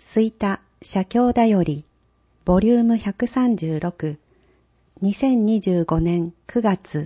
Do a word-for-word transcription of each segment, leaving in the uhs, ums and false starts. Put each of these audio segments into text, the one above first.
吹田写経だよりボリュームひゃくさんじゅうろく にせんにじゅうごねんくがつ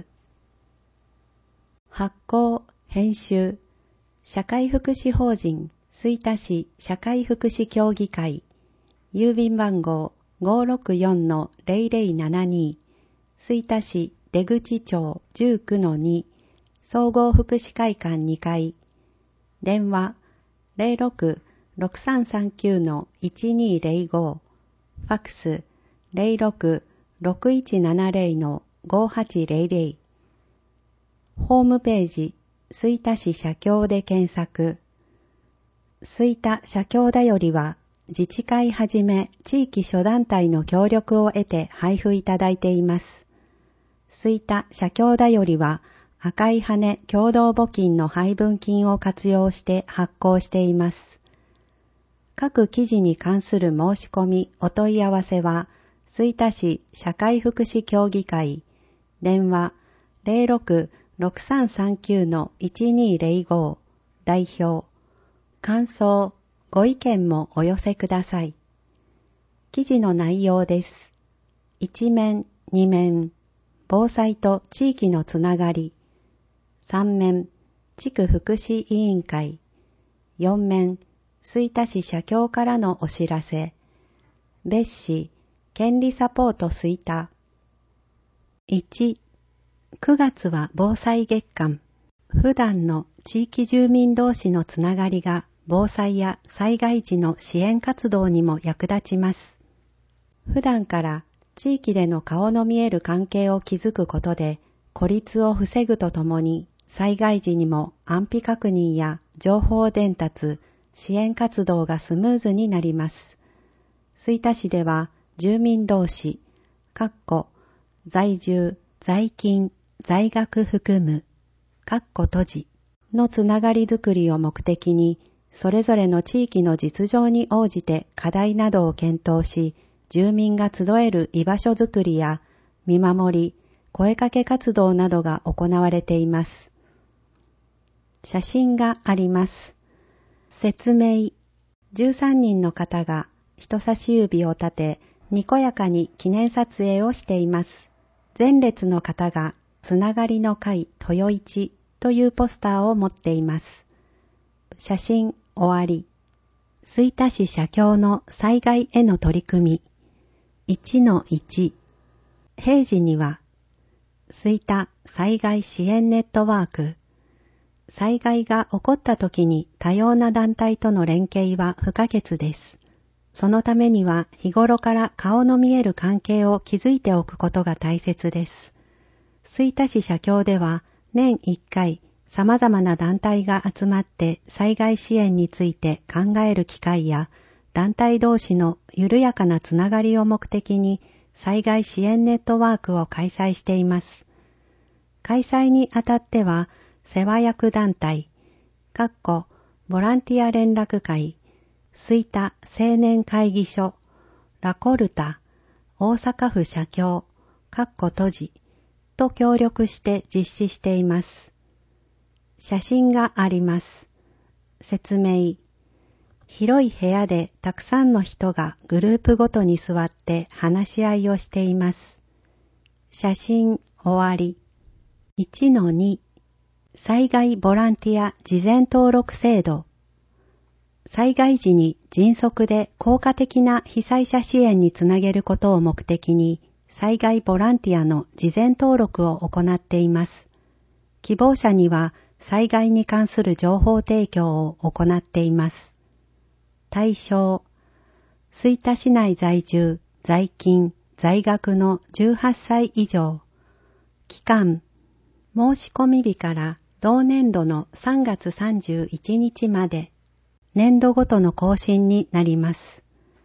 発行編集社会福祉法人吹田市社会福祉協議会郵便番号 ごーろくよんのゼロゼロななに 吹田市出口町 じゅうきゅうのに 総合福祉会館にかい電話 ゼロろく ろくさんさんきゅうのいちにゼロご ファックス ゼロろく ろくいちななゼロのごはちゼロゼロホームページ吹田市写経で検索。吹田写経だよりは自治会はじめ地域諸団体の協力を得て配布いただいています。吹田写経だよりは赤い羽共同募金の配分金を活用して発行しています。各記事に関する申し込みお問い合わせは吹田市社会福祉協議会電話 ゼロろく ろくさんさんきゅうのいちにゼロご 代表感想ご意見もお寄せください。記事の内容です。いち面に面防災と地域のつながりさん面地区福祉委員会よん面吹田市社協からのお知らせ別紙権利サポート吹田いちくがつは防災月間普段の地域住民同士のつながりが防災や災害時の支援活動にも役立ちます。普段から地域での顔の見える関係を築くことで孤立を防ぐとともに災害時にも安否確認や情報伝達、支援活動がスムーズになります。吹田市では住民同士、かっこ在住、在勤、在学含む、かっこ閉じのつながりづくりを目的に、それぞれの地域の実情に応じて課題などを検討し、住民が集える居場所づくりや見守り、声かけ活動などが行われています。写真があります。説明。じゅうさんにんの方が人差し指を立て、にこやかに記念撮影をしています。前列の方がつながりの会豊一というポスターを持っています。写真終わり。吹田市社協の災害への取り組み。いちのいち。平時には、吹田災害支援ネットワーク。災害が起こった時に多様な団体との連携は不可欠です。そのためには日頃から顔の見える関係を築いておくことが大切です。吹田市社協では年いっかい様々な団体が集まって災害支援について考える機会や団体同士の緩やかなつながりを目的に災害支援ネットワークを開催しています。開催にあたっては世話役団体、かっこボランティア連絡会、吹田青年会議所、ラコルタ、大阪府社協、かっこ閉じと協力して実施しています。写真があります。説明。広い部屋でたくさんの人がグループごとに座って話し合いをしています。写真終わり。いちのに災害ボランティア事前登録制度。災害時に迅速で効果的な被災者支援につなげることを目的に災害ボランティアの事前登録を行っています。希望者には災害に関する情報提供を行っています。対象、吹田市内在住、在勤、在学のじゅうはっさい以上。期間、申し込み日から同年度のさんがつさんじゅういちにちまで。年度ごとの更新になります。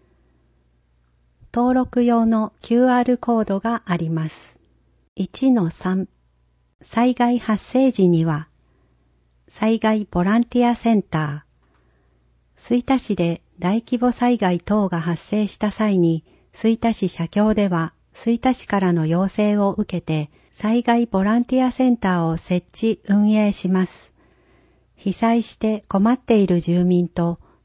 登録用の キューアール コードがあります。いちのさん 災害発生時には災害ボランティアセンター吹田市で大規模災害等が発生した際に吹田市社協では吹田市からの要請を受けて災害ボランティアセンターを設置運営します。被災して困っている住民と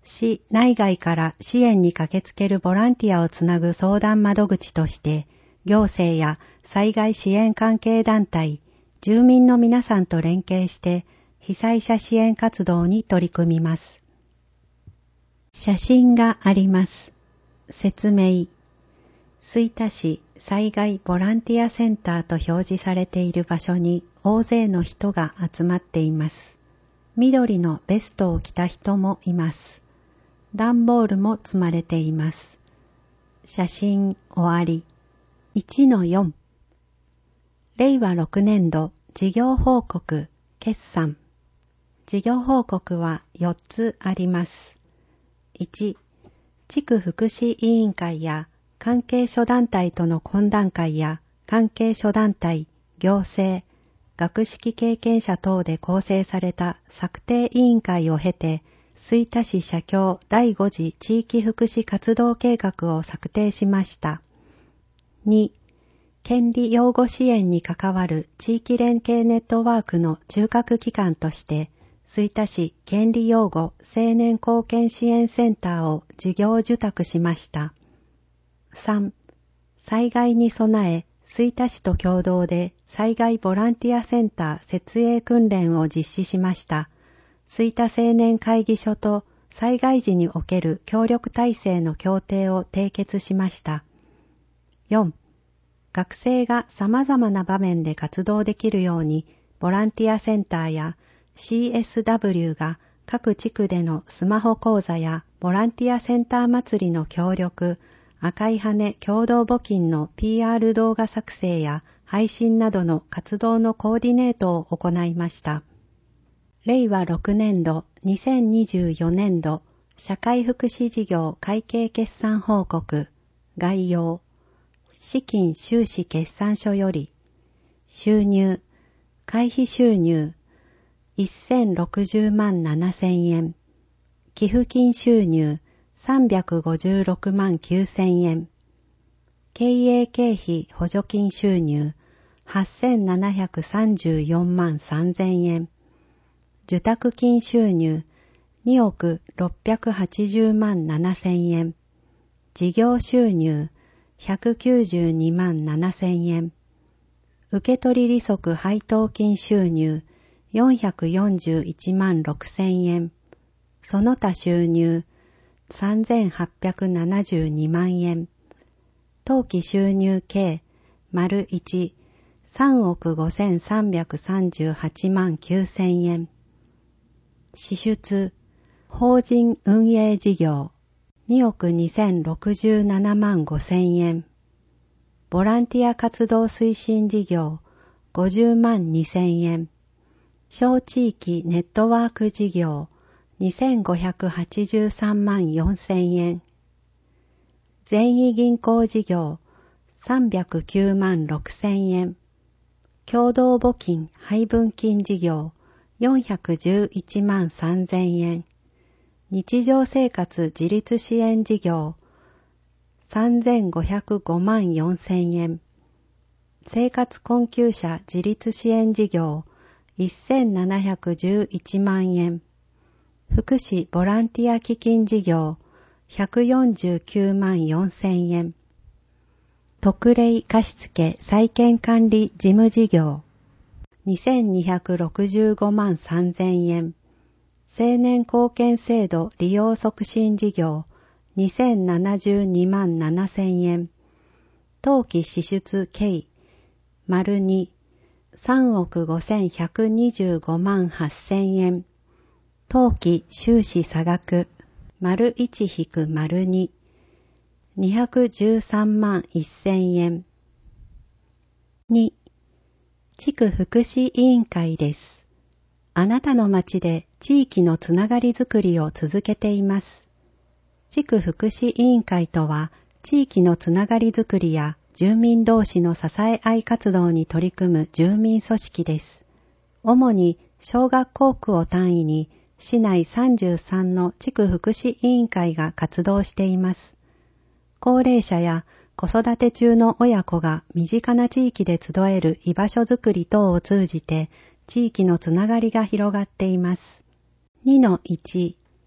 市内外から支援に駆けつけるボランティアをつなぐ相談窓口として、行政や災害支援関係団体、住民の皆さんと連携して被災者支援活動に取り組みます。写真があります。説明。吹田市災害ボランティアセンターと表示されている場所に大勢の人が集まっています。緑のベストを着た人もいます。段ボールも積まれています。写真終わり。いちのよん。れいわろくねんど事業報告決算。事業報告はよっつあります。いち、地区福祉委員会や関係諸団体との懇談会や関係諸団体、行政、学識経験者等で構成された策定委員会を経て、吹田市社協だいご次地域福祉活動計画を策定しました。に、権利擁護支援に関わる地域連携ネットワークの中核機関として、吹田市権利擁護青年貢献支援センターを事業受託しました。さん、災害に備え、吹田市と共同で災害ボランティアセンター設営訓練を実施しました。吹田青年会議所と災害時における協力体制の協定を締結しました。よん、学生が様々な場面で活動できるように、ボランティアセンターや シーエスダブリュー が各地区でのスマホ講座やボランティアセンター祭りの協力、赤い羽共同募金の ピーアール 動画作成や配信などの活動のコーディネートを行いました。れいわろくねんどにせんにじゅうよねんど社会福祉事業会計決算報告概要。資金収支決算書より、収入、会費収入、せんろくじゅうまんななせんえん、寄付金収入、さんびゃくごじゅうろくまんきゅうせんえん、経営経費補助金収入、はっせんななひゃくさんじゅうよんまんさんぜんえん、受託金収入、におくろっぴゃくはちじゅうまんななせんえん、事業収入、ひゃくきゅうじゅうにまんななせんえん、受取利息配当金収入よんひゃくよんじゅういちまんろくせんえん、その他収入さんぜんはっぴゃくななじゅうにまんえん、当期収入計丸いち、さんおくごせんさんびゃくさんじゅうはちまんきゅうせんえん、支出、法人運営事業におくにせんろくじゅうななまんごせんえん、ボランティア活動推進事業ごじゅうまんにせんえん、小地域ネットワーク事業にせんごひゃくはちじゅうさんまんよんせんえん、全員銀行事業さんびゃくきゅうまんろくせんえん、共同募金配分金事業よんひゃくじゅういちまんさんぜんえん、日常生活自立支援事業さんぜんごひゃくごまんよんせんえん、生活困窮者自立支援事業せんななひゃくじゅういちまんえん、福祉ボランティア基金事業ひゃくよんじゅうきゅうまんよんせんえん、特例貸付債権管理事務事業にせんにひゃくろくじゅうごまんさんぜんえん、青年貢献制度利用促進事業にせんななじゅうにまんななせんえん、当期支出計丸に、さんおくごせんひゃくにじゅうごまんはっせんえん、当期収支差額丸いち引く丸に、にひゃくじゅうさんまんせんえん。に、地区福祉委員会です。あなたの町で地域のつながりづくりを続けています。地区福祉委員会とは、地域のつながりづくりや住民同士の支え合い活動に取り組む住民組織です。主に小学校区を単位に市内さんじゅうさんの地区福祉委員会が活動しています。高齢者や子育て中の親子が身近な地域で集える居場所づくり等を通じて地域のつながりが広がっています。にのいち、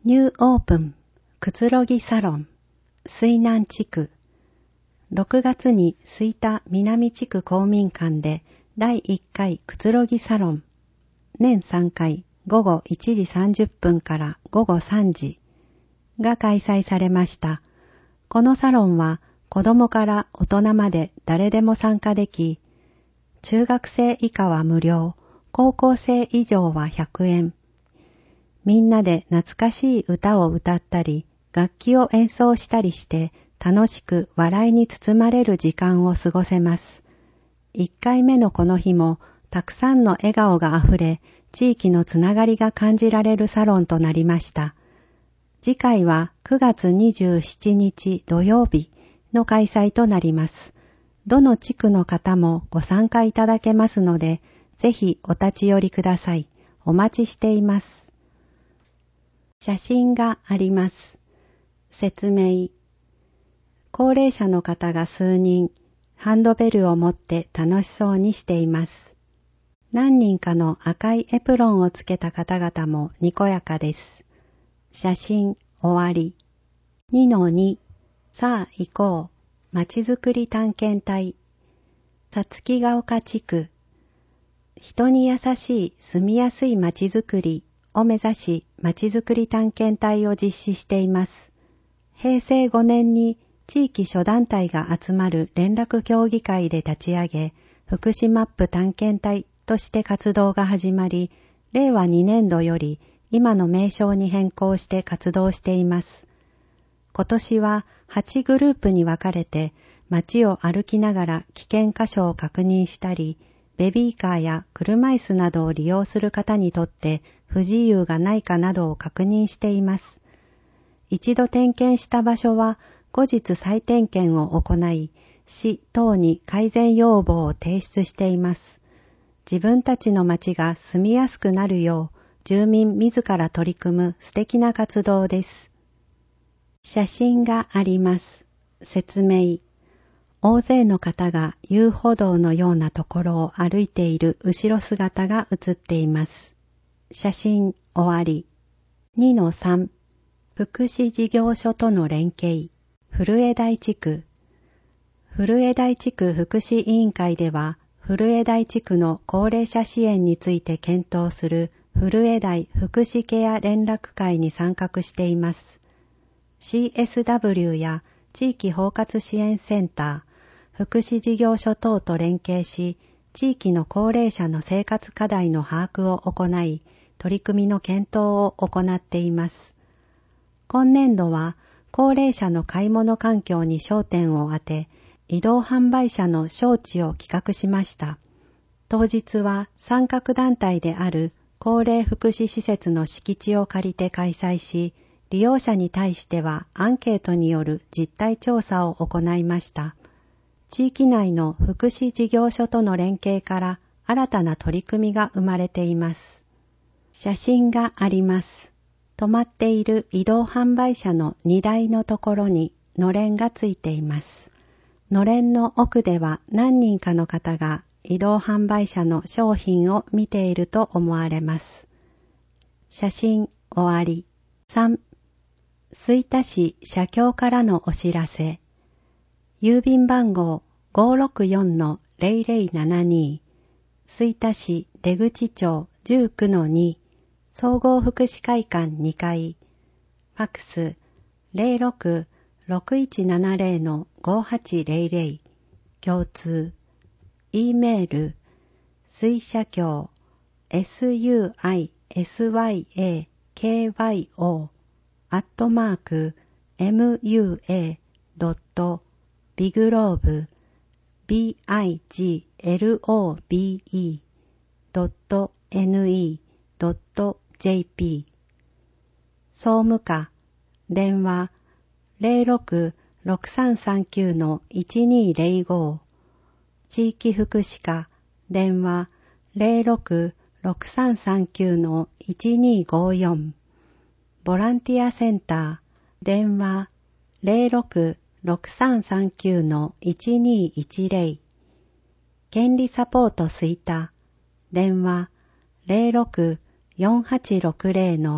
ニューオープンくつろぎサロン水南地区。ろくがつに吹田南地区公民館でだいいっかいくつろぎサロン、年さんかいごごいちじさんじゅっぷんからごごさんじが開催されました。このサロンは子供から大人まで誰でも参加でき、中学生以下は無料、高校生以上はひゃくえん。みんなで懐かしい歌を歌ったり、楽器を演奏したりして楽しく笑いに包まれる時間を過ごせます。いっかいめのこの日もたくさんの笑顔があふれ、地域のつながりが感じられるサロンとなりました。次回はくがつにじゅうしちにち土曜日の開催となります。どの地区の方もご参加いただけますので、ぜひお立ち寄りください。お待ちしています。写真があります。説明。高齢者の方が数人、ハンドベルを持って楽しそうにしています。何人かの赤いエプロンをつけた方々もにこやかです。写真終わり。にのに さあ行こう。まちづくり探検隊。さつきが丘地区。人に優しい住みやすいまちづくりを目指し、まちづくり探検隊を実施しています。へいせいごねんに地域諸団体が集まる連絡協議会で立ち上げ、福祉マップ探検隊として活動が始まり、れいわにねんどより今の名称に変更して活動しています。今年ははちグループに分かれて街を歩きながら危険箇所を確認したり、ベビーカーや車椅子などを利用する方にとって不自由がないかなどを確認しています。一度点検した場所は後日再点検を行い、市等に改善要望を提出しています。自分たちの町が住みやすくなるよう、住民自ら取り組む素敵な活動です。写真があります。説明。大勢の方が遊歩道のようなところを歩いている後ろ姿が写っています。写真終わり。にのさん 福祉事業所との連携。古江台地区。古江台地区福祉委員会では、古江台地区の高齢者支援について検討する古江台福祉ケア連絡会に参画しています。シーエスダブリュー や地域包括支援センター、福祉事業所等と連携し、地域の高齢者の生活課題の把握を行い、取り組みの検討を行っています。今年度は、高齢者の買い物環境に焦点を当て、移動販売車の招致を企画しました。当日は参画団体である高齢福祉施設の敷地を借りて開催し、利用者に対してはアンケートによる実態調査を行いました。地域内の福祉事業所との連携から新たな取り組みが生まれています。写真があります。止まっている移動販売車の荷台のところにのれんがついています。のれんの奥では何人かの方が移動販売車の商品を見ていると思われます。写真終わり。さん、吹田市社協からのお知らせ。郵便番号 ごーろくよんのゼロゼロななに 吹田市出口町 じゅうきゅうのに総合福祉会館にかい、ファックス ゼロろく ろくいちななゼロのごはちゼロゼロ、共通、E メール、水社協 スユーアイエスワイエーケーワイオー アットマーク エムユーエー ドット ビグローブ ビグローブ ドット ネット ジェーピー 総務課電話 ゼロろく ろくさんさんきゅうのいちにゼロご 地域福祉課電話 ゼロろく ろくさんさんきゅうのいちにごよん ボランティアセンター電話 ゼロろく ろくさんさんきゅうのいちにいちゼロ 権利サポート吹田電話 ゼロろく よんはちろくゼロの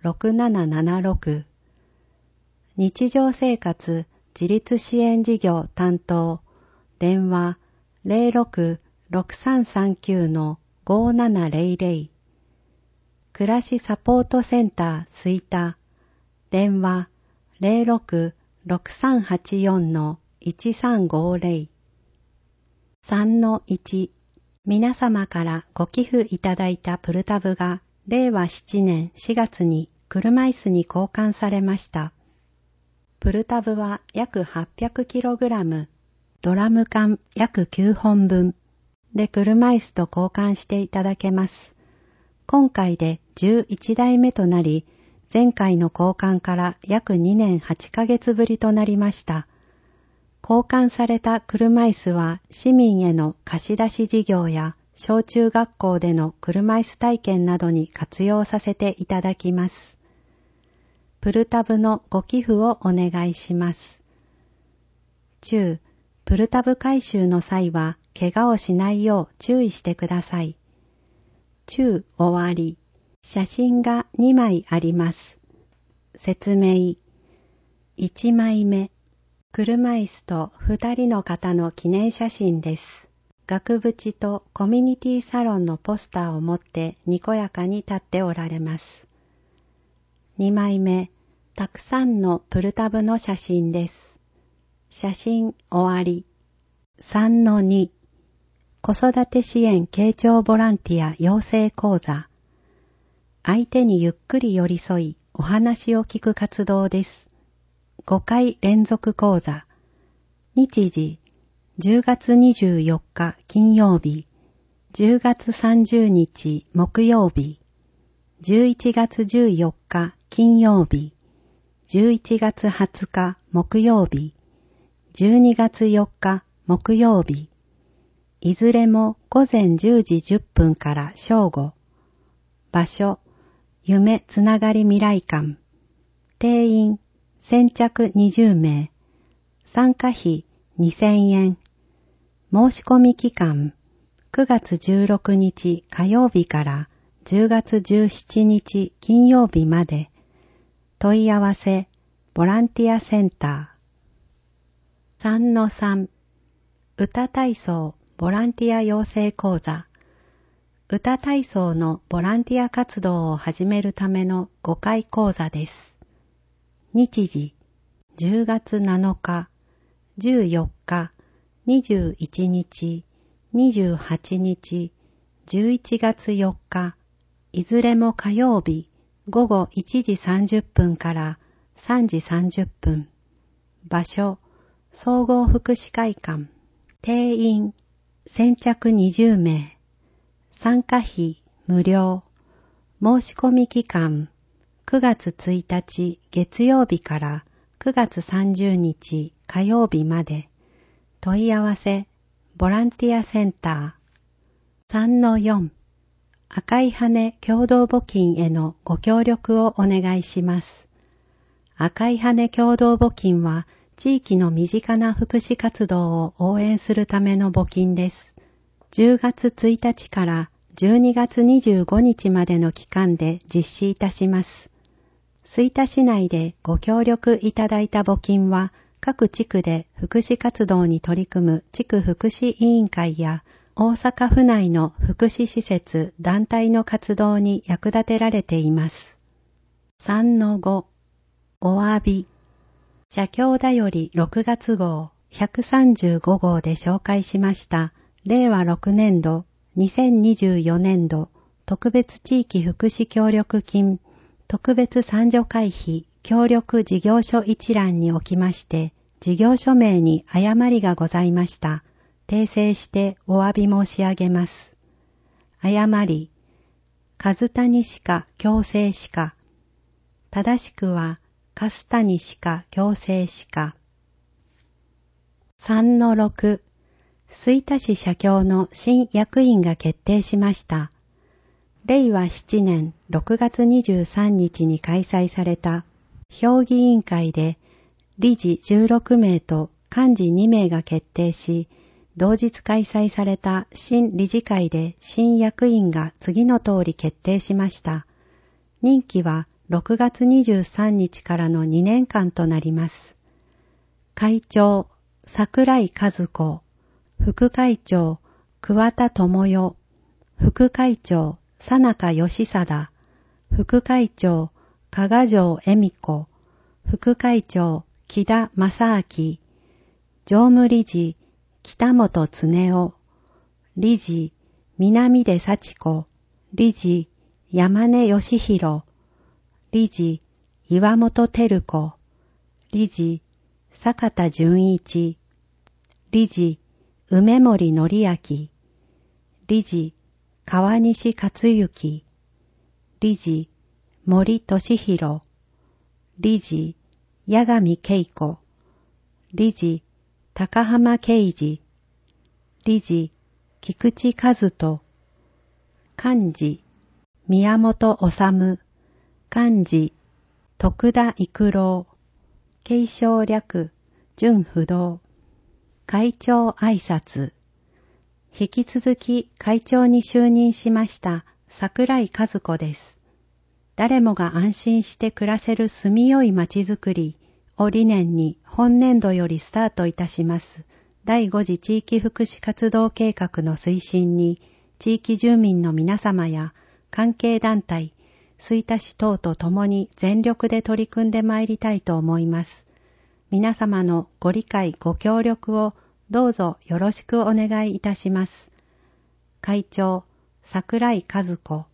ろくななななろく。日常生活自立支援事業担当、電話 ゼロろく ろくさんさんきゅう ごななゼロゼロ。暮らしサポートセンター吹田、電話 ゼロろく ろくさんはちよん いちさんごゼロ。さんのいち、皆様からご寄付いただいたプルタブがれいわななねんしがつに車椅子に交換されました。プルタブは約 はっぴゃくキログラム、ドラム缶約きゅうほんぶんで車椅子と交換していただけます。今回でじゅういちだいめとなり、前回の交換から約にねんはちかげつぶりとなりました。交換された車椅子は市民への貸し出し事業や小中学校での車椅子体験などに活用させていただきます。プルタブのご寄付をお願いします。中、プルタブ回収の際は怪我をしないよう注意してください。中終わり。写真がにまいあります。説明。いちまいめ。車椅子とふたりの方の記念写真です。額縁とコミュニティサロンのポスターを持ってにこやかに立っておられます。にまいめ。たくさんのプルタブの写真です。写真終わり。さんのに。子育て支援傾聴ボランティア養成講座。相手にゆっくり寄り添いお話を聞く活動です。ごかい連続講座。日時じゅうがつにじゅうよっか金曜日、じゅうがつさんじゅうにち木曜日、じゅういちがつじゅうよっか金曜日、じゅういちがつはつか木曜日、じゅうにがつよっか木曜日、いずれもごぜんじゅうじじゅっぷんから正午。場所、夢つながり未来館。定員、先着にじゅうめい。参加費にせんえん。申し込み期間、くがつじゅうろくにち火曜日からじゅうがつじゅうしちにち金曜日まで。問い合わせ、ボランティアセンター。さんのさん、歌体操ボランティア養成講座。歌体操のボランティア活動を始めるためのごかい講座です。日時、じゅうがつなのか、じゅうよっか、にじゅういちにち、にじゅうはちにち、じゅういちがつよっか、いずれも火曜日、ごごいちじさんじゅっぷんからさんじさんじゅっぷん。場所、総合福祉会館。定員、先着にじゅうめい。参加費無料。申し込み期間、くがつついたち月曜日からくがつさんじゅうにち火曜日まで。問い合わせ、ボランティアセンター。さんのよん、赤い羽共同募金へのご協力をお願いします。赤い羽共同募金は、地域の身近な福祉活動を応援するための募金です。じゅうがつついたちからじゅうにがつにじゅうごにちまでの期間で実施いたします。吹田市内でご協力いただいた募金は、各地区で福祉活動に取り組む地区福祉委員会や大阪府内の福祉施設・団体の活動に役立てられています。さんのご、お詫び。社協だよりろくがつ号ひゃくさんじゅうごごうで紹介しましたれいわろくねんどにせんにじゅうよねんど特別地域福祉協力金特別賛助会費協力事業所一覧におきまして事業所名に誤りがございました。訂正してお詫び申し上げます。誤り、数谷歯科矯正歯科。正しくは、粕谷歯科矯正歯科。さんのろく、吹田市社協の新役員が決定しました。れいわななねんろくがつにじゅうさんにちに開催された評議委員会で理事じゅうろくめいと幹事にめいが決定し、同日開催された新理事会で新役員が次の通り決定しました。任期はろくがつにじゅうさんにちからのにねんかんとなります。会長、桜井和子、副会長、桑田智代、副会長、佐中義貞、副会長、加賀城恵美子、副会長、木田正明、常務理事、北本恒夫、理事、南出幸子、理事、山根義弘、理事、岩本照子、理事、坂田純一、理事、梅森則明、理事、川西克幸、理事、森俊弘、理事、八神恵子、理事、高浜啓二、理事、菊池和人、幹事、宮本治、幹事、徳田育郎、継承略、純不動、会長挨拶。引き続き会長に就任しました桜井和子です。誰もが安心して暮らせる住みよいまちづくりを理念に本年度よりスタートいたしますだいご次地域福祉活動計画の推進に地域住民の皆様や関係団体、吹田市等と共に全力で取り組んでまいりたいと思います。皆様のご理解ご協力をどうぞよろしくお願いいたします。会長、桜井和子。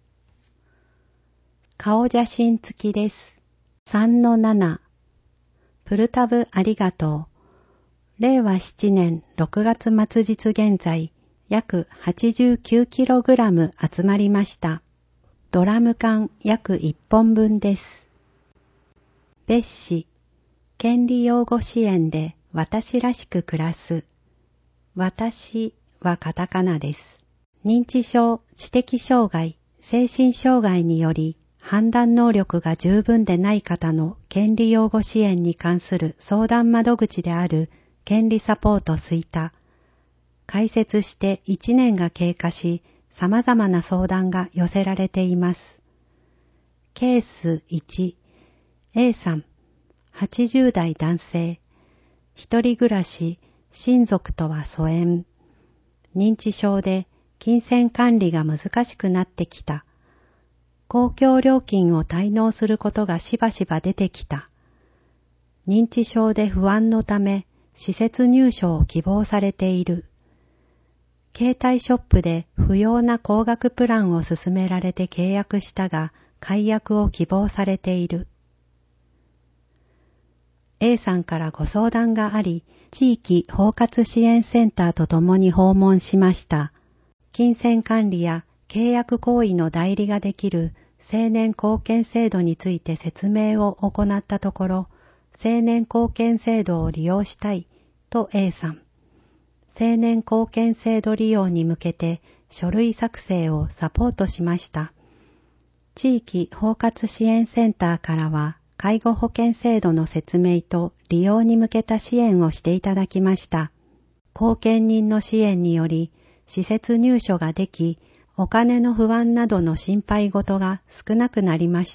顔写真付きです。さんのなな。プルタブありがとう。れいわななねんろくがつ末日現在、約 はちじゅうきゅうキログラム 集まりました。ドラム缶約いっぽんぶんです。別紙、権利擁護支援で私らしく暮らす。私はカタカナです。認知症、知的障害、精神障害により判断能力が十分でない方の権利擁護支援に関する相談窓口である権利サポート吹田。開設していちねんが経過し、様々な相談が寄せられています。ケースいち、A さん、はちじゅうだい男性、一人暮らし、親族とは疎遠、認知症で金銭管理が難しくなってきた。公共料金を滞納することがしばしば出てきた。認知症で不安のため施設入所を希望されている。携帯ショップで不要な高額プランを勧められて契約したが解約を希望されている。A さんからご相談があり、地域包括支援センターとともに訪問しました。金銭管理や契約行為の代理ができる青年貢献制度について説明を行ったところ、青年貢献制度を利用したいと A さん。青年貢献制度利用に向けて書類作成をサポートしました。地域包括支援センターからは介護保険制度の説明と利用に向けた支援をしていただきました。後見人の支援により施設入所ができ、お金の不安などの心配事が少なくなりました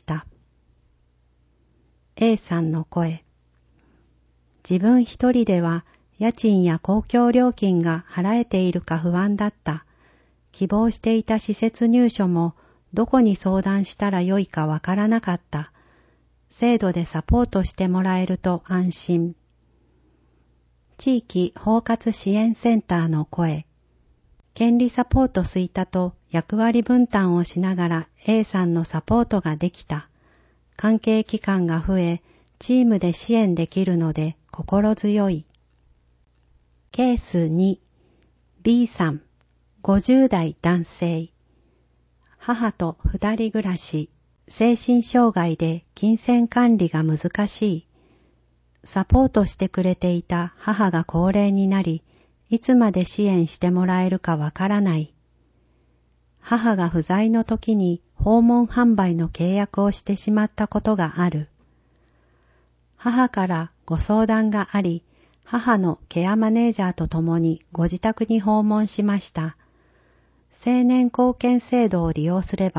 。A さんの声。自分一人では家賃や公共料金が払えているか不安だった。希望していた施設入所もどこに相談したらよいかわからなかった。制度でサポートしてもらえると安心。地域包括支援センターの声。権利サポート吹田と役割分担をしながら A さんのサポートができた。関係機関が増え、チームで支援できるので心強い。ケースに、B さん、ごじゅうだい男性。母と二人暮らし。精神障害で金銭管理が難しい。サポートしてくれていた母が高齢になり、いつまで支援してもらえるかわからない。母が不在の時に訪問販売の契約をしてしまったことがある。母からご相談があり、母のケアマネージャーと共にご自宅に訪問しました。青年貢献制度を利用すれば、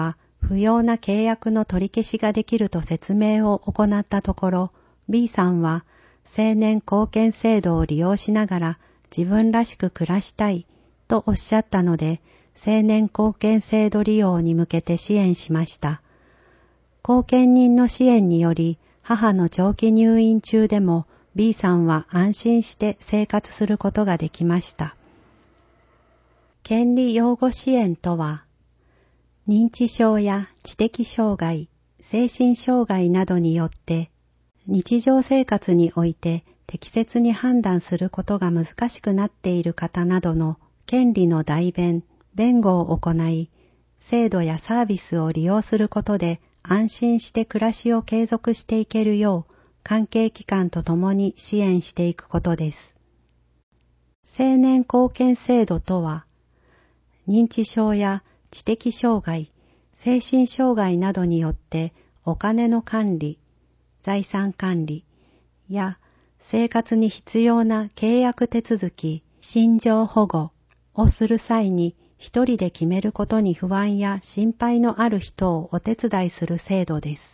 不要な契約の取り消しができると説明を行ったところ、B さんは青年貢献制度を利用しながら自分らしく暮らしたいとおっしゃったので、青年貢献制度利用に向けて支援しました。後見人の支援により、母の長期入院中でも B さんは安心して生活することができました。権利養護支援とは、認知症や知的障害、精神障害などによって日常生活において適切に判断することが難しくなっている方などの権利の代弁、弁護を行い、制度やサービスを利用することで安心して暮らしを継続していけるよう関係機関とともに支援していくことです。青年貢献制度とは、認知症や知的障害、精神障害などによってお金の管理、財産管理や生活に必要な契約手続き、心情保護をする際に一人で決めることに不安や心配のある人をお手伝いする制度です。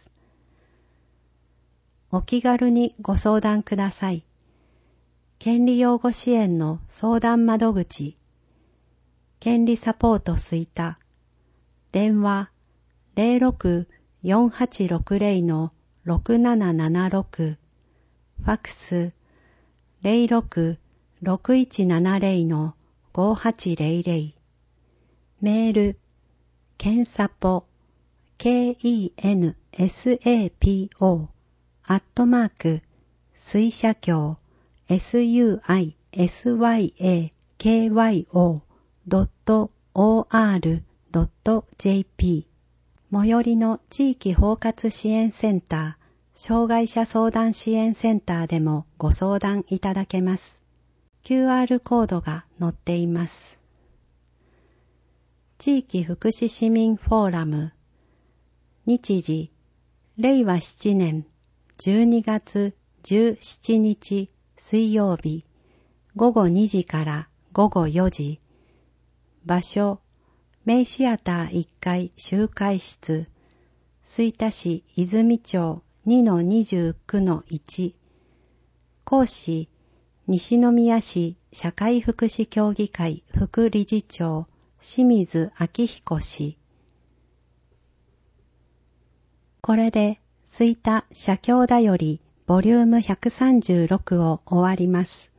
お気軽にご相談ください。権利養護支援の相談窓口、権利サポート吹田、電話 ゼロろく よんはちろくゼロ ろくななななろく、ファクス ゼロろく ろくいちななゼロ ごはちゼロゼロ、メール、ケンサポ、ケーイーエヌエスエーピーオー、アットマーク、水社協、エスユーアイエスワイエーケーワイオードットオーアールドットジェーピー、最寄りの地域包括支援センター、障害者相談支援センターでもご相談いただけます。キューアール コードが載っています。地域福祉市民フォーラム、日時、れいわななねんじゅうにがつじゅうしちにち水曜日、ごごにじからごごよじ、場所、メイシアターいっかい集会室、吹田市泉町 にのにじゅうきゅうのいち、講師、西宮市社会福祉協議会副理事長、清水明彦氏。これで、吹田社協だよりボリュームひゃくさんじゅうろくを終わります。